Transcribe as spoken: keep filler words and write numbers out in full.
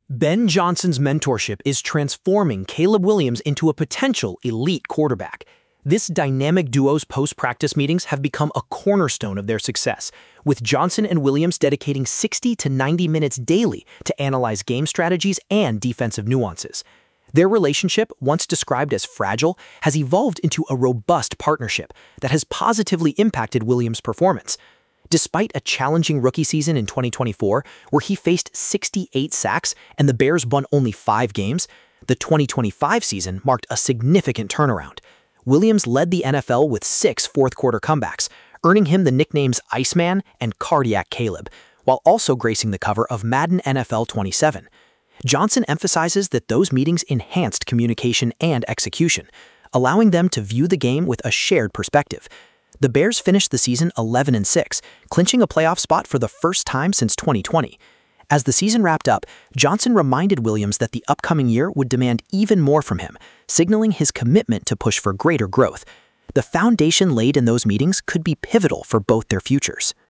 Ben Johnson's mentorship is transforming Caleb Williams into a potential elite quarterback. This dynamic duo's post-practice meetings have become a cornerstone of their success, with Johnson and Williams dedicating sixty to ninety minutes daily to analyze game strategies and defensive nuances. Their relationship, once described as fragile, has evolved into a robust partnership that has positively impacted Williams' performance. Despite a challenging rookie season in twenty twenty-four, where he faced sixty-eight sacks and the Bears won only five games, the twenty twenty-five season marked a significant turnaround. Williams led the N F L with six fourth-quarter comebacks, earning him the nicknames Iceman and Cardiac Caleb, while also gracing the cover of Madden N F L twenty-seven. Johnson emphasizes that those meetings enhanced communication and execution, allowing them to view the game with a shared perspective. The Bears finished the season eleven and six, clinching a playoff spot for the first time since twenty twenty. As the season wrapped up, Johnson reminded Williams that the upcoming year would demand even more from him, signaling his commitment to push for greater growth. The foundation laid in those meetings could be pivotal for both their futures.